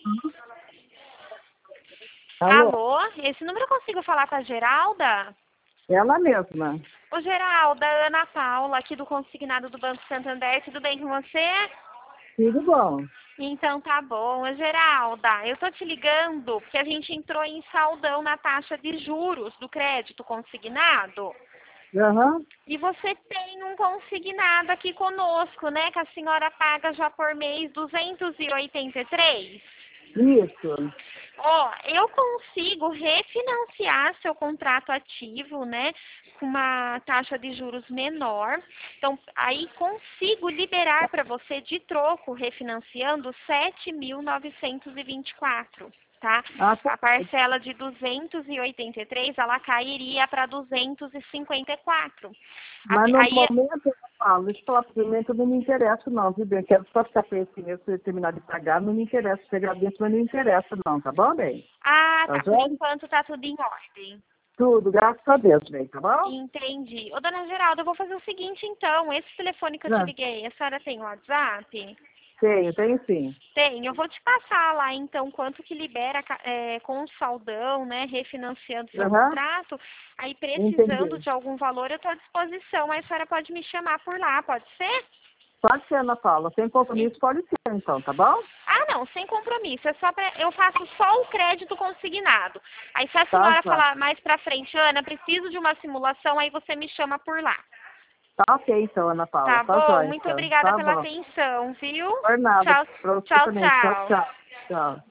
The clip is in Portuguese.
Alô? Alô? Esse número eu consigo falar com a Geralda? Ela mesma. Ô, Geralda, Ana Paula, aqui do Consignado do Banco Santander. Tudo bem com você? Tudo bom. Então tá bom. Ô, Geralda, eu tô te ligando porque a gente entrou em saldão na taxa de juros do crédito consignado. Aham. E você tem um consignado aqui conosco, né? Que a senhora paga já por mês 283. Isso. Ó, eu consigo refinanciar seu contrato ativo, né, com uma taxa de juros menor. Então, aí consigo liberar para você de troco, refinanciando 7.924, tá? Ah, tá. A parcela de 283, ela cairia para 254. Mas no Aí, momento, eu falo, deixa eu falar primeiro que eu não me interessa não, viu, bem? Quero só ficar com esse mês, se eu terminar de pagar, não me interessa. Chegar dentro, mas não me interessa não, tá bom, bem? Tá tá, por joia? enquanto tá tudo em ordem. Tudo, graças a Deus, bem, tá bom? Entendi. Ô, dona Geralda, eu vou fazer o seguinte, então. Esse telefone que eu te Não, liguei, a senhora tem WhatsApp? tenho sim. Tem. Eu vou te passar lá, então, quanto que libera com o saldão, né, refinanciando seu Aham, contrato. Aí, precisando entendi. de algum valor, eu estou à disposição. Aí a senhora pode me chamar por lá, pode ser? Pode ser, Ana Paula, sem E- compromisso pode ser então, tá bom? não, sem compromisso. É só eu faço só o crédito consignado. Aí, se a Tá, senhora tá. falar mais pra frente, Ana, preciso de uma simulação, aí você me chama por lá. Tá ok então, Ana Paula, Tá tá bom? jóia Muito então. obrigada Tá pela bom. atenção, viu? Por nada, Tchau, pra você tchau, também. Tchau, tchau. tchau. Tchau.